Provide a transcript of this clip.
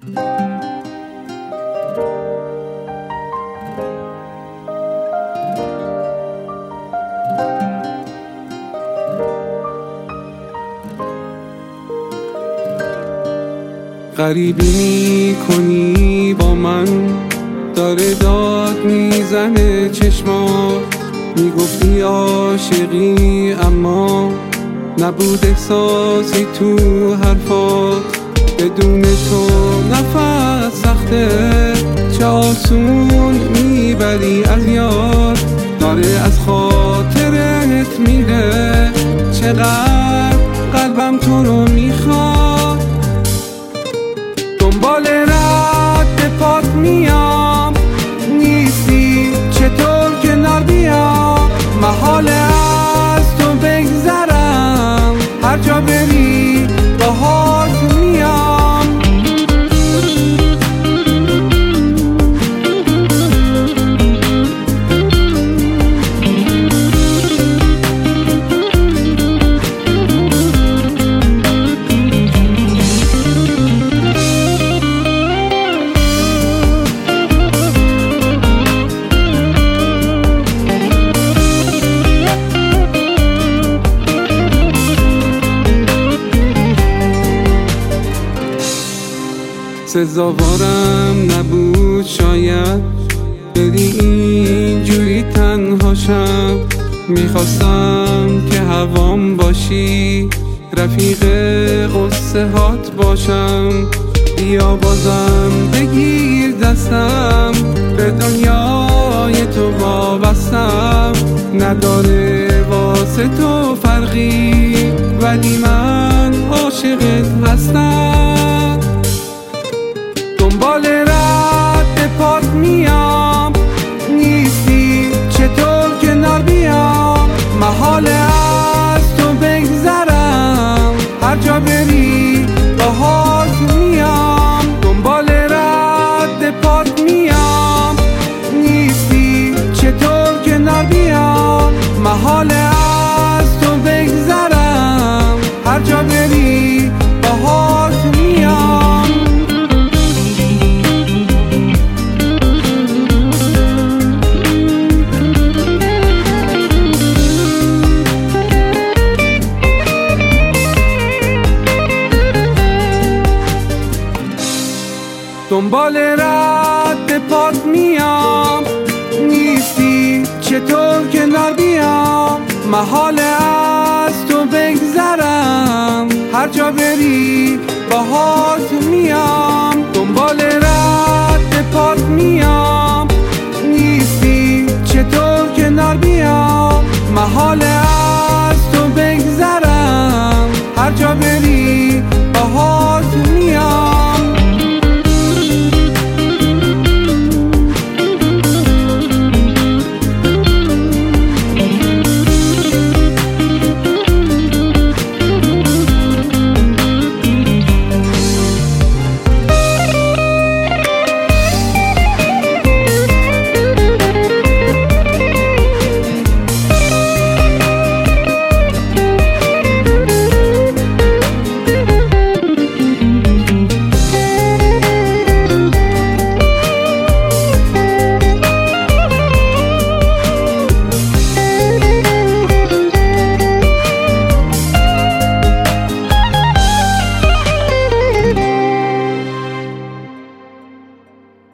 غریبی میکنی با من، داره داد میزنه چشمات. میگفتی عاشقی اما نبود احساسی تو حرفات. بدون تو نفس سخته، چه آسون میبری از یاد. داره از خاطرت میره، چقدر قلبم تو رو میخواد. دنبال رد پات میام، نیستی چطور کنار بیام. محاله از تو بگذرم، هر جا بری باهات میام. سزاوارم نبود شاید بری اینجوری تنها شم. میخواستم که هوام باشی، رفیق قصه هات باشم. بیا بازم بگیر دستم، به دنیای تو وابستم. نداره واسه تو فرقی، ولی من عاشقت هستم. دنبال رد پات میام، نیستی چطور کنار بیام. محاله از تو بگذرم، هر جا بری باهات میام. دنبال رد پات میام، نیستی چطور کنار بیام. محاله از تو بگذرم، هر جا بری باهات میام. دنبال رد پات میام، نیستی چطور کنار بیام. محاله از تو بگذرم، هر جا بری باهات میام.